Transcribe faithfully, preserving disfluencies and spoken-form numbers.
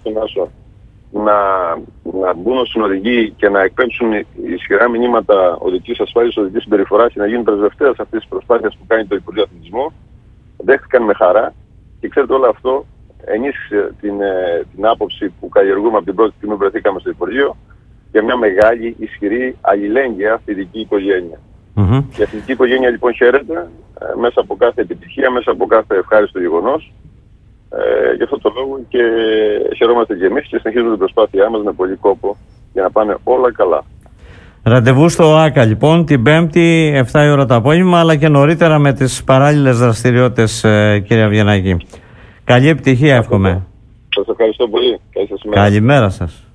στον Άσο να, να μπουν ως συνοδηγοί και να εκπέμψουν ισχυρά μηνύματα οδικής ασφάλειας, οδικής συμπεριφοράς και να γίνουν πρεσβευτές αυτής της προσπάθειας που κάνει το Υπουργείο Αθλητισμού, δέχτηκαν με χαρά και ξέρετε όλο αυτό ενίσχυσε την, την άποψη που καλλιεργούμε από την πρώτη στιγμή που βρεθήκαμε στο Υπουργείο για μια μεγάλη, ισχυρή, αλληλέγγυα αθλητική οικογένεια. Mm-hmm. Η αθλητική οικογένεια λοιπόν χαίρεται ε, μέσα από κάθε επιτυχία, μέσα από κάθε ευχάριστο γεγονός. Ε, γι' αυτό το λόγο και χαιρόμαστε και εμείς και συνεχίζουμε την προσπάθειά μας με πολύ κόπο για να πάνε όλα καλά. Ραντεβού στο ΆΚΑ λοιπόν την Πέμπτη εφτά η ώρα το απόγευμα, αλλά και νωρίτερα με τις παράλληλες δραστηριότητες, ε, κύριε Αβγενάκη. Καλή επιτυχία εύχομαι. Σας ευχαριστώ πολύ. Καλή σας ημέρα. Καλημέρα σας.